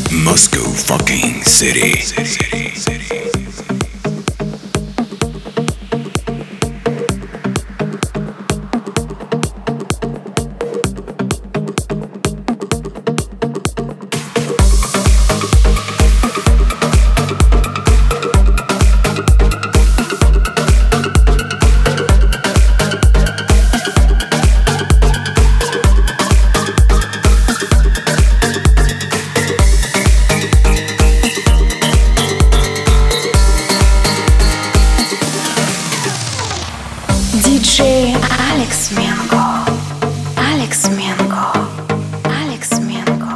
Moscow fucking city. DJ Alex Mengo. Alex Mengo. Alex Mengo.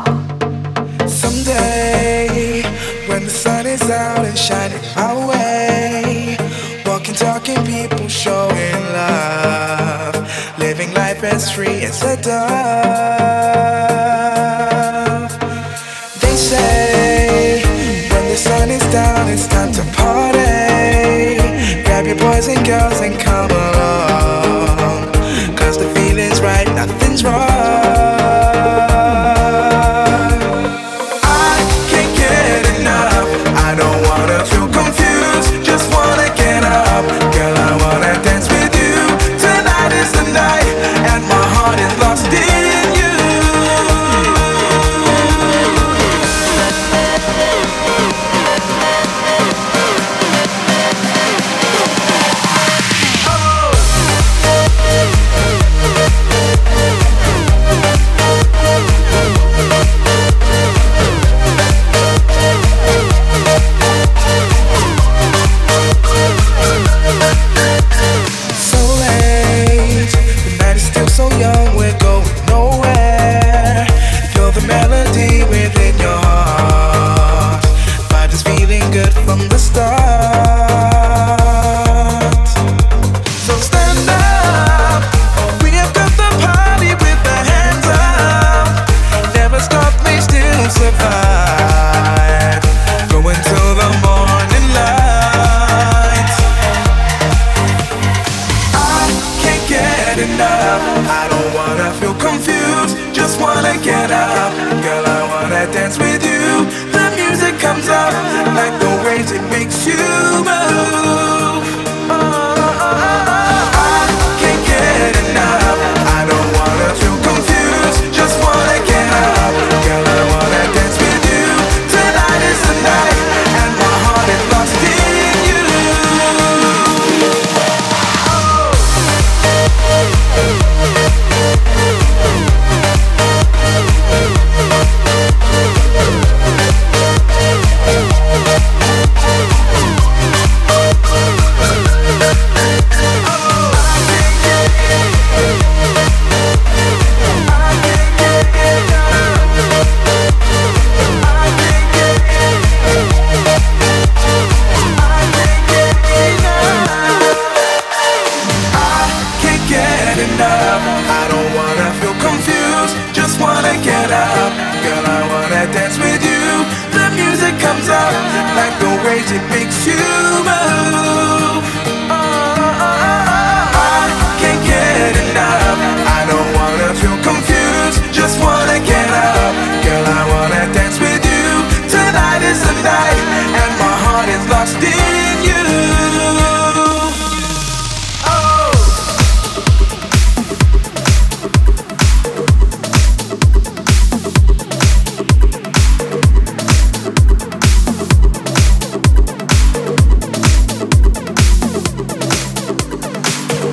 Someday, when the sun is out and shining our way, walking, talking, people showing love, living life as free as a dove. They say, when the sun is down, it's time to party. Grab your boys and girls and come along, 'cause the feeling's right, nothing's wrong. I can't get enough, I don't wanna feel confused, just wanna get up. Girl, I wanna dance with you, tonight is the night, and my heart is lost in you. I don't wanna feel confused, just wanna get up. Girl, I wanna dance with you. The music comes up like the waves, it makes you move. I can't get enough, I don't wanna feel confused, just wanna get up. Girl, I wanna dance with you. Tonight is the night, and my heart is lost in you. I don't wanna feel confused, just wanna get up. Girl, I wanna dance with you. The music comes up like the waves, it makes you move.